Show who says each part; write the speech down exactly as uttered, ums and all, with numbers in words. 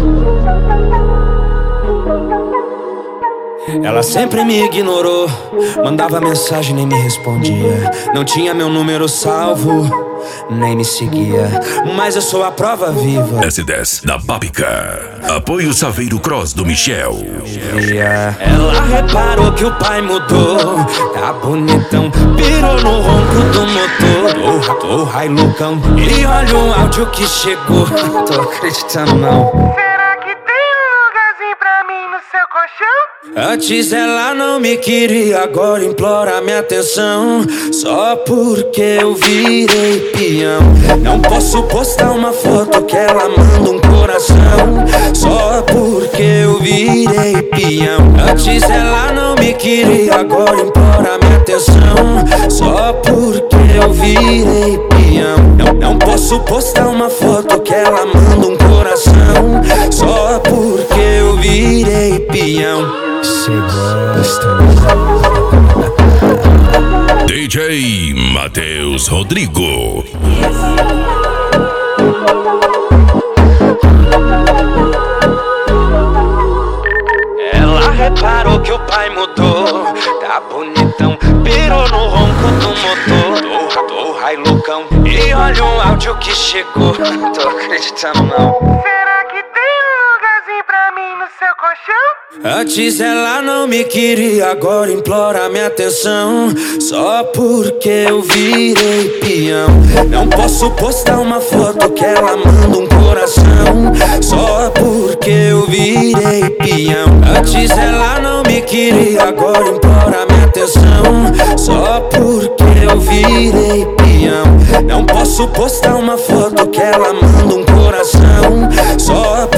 Speaker 1: Ela sempre me ignorou, mandava mensagem, nem me respondia. Não tinha meu número salvo, nem me seguia. Mas eu sou a prova viva.
Speaker 2: S dez da Babica. Apoio Saveiro Cross do Michel.
Speaker 1: Ela reparou que o pai mudou, tá bonitão, pirou no ronco do motor. Tô, tô Hilucão. E olha o áudio que chegou. Tô acreditando não. Antes ela não me queria, agora implora minha atenção. Só porque eu virei peão. Não posso postar uma foto que ela manda um coração. Só porque eu virei peão. Antes ela não me queria, agora implora minha atenção. Só porque eu virei peão. Não, não posso postar uma foto que ela manda um coração. Só porque eu virei peão. Cê gosta.
Speaker 2: D J Matheus Rodrigo.
Speaker 1: Ela reparou que o pai mudou, tá bonitão, pirou no ronco do motor. Tô, tô Hilucão. E olha o áudio que chegou. Tô acreditando não. Antes ela não me queria, agora implora minha atenção. Só porque eu virei peão. Não posso postar uma foto que ela manda um coração. Só porque eu virei peão. Antes ela não me queria, agora implora minha atenção. Só porque eu virei peão. Não posso postar uma foto que ela manda um coração. Só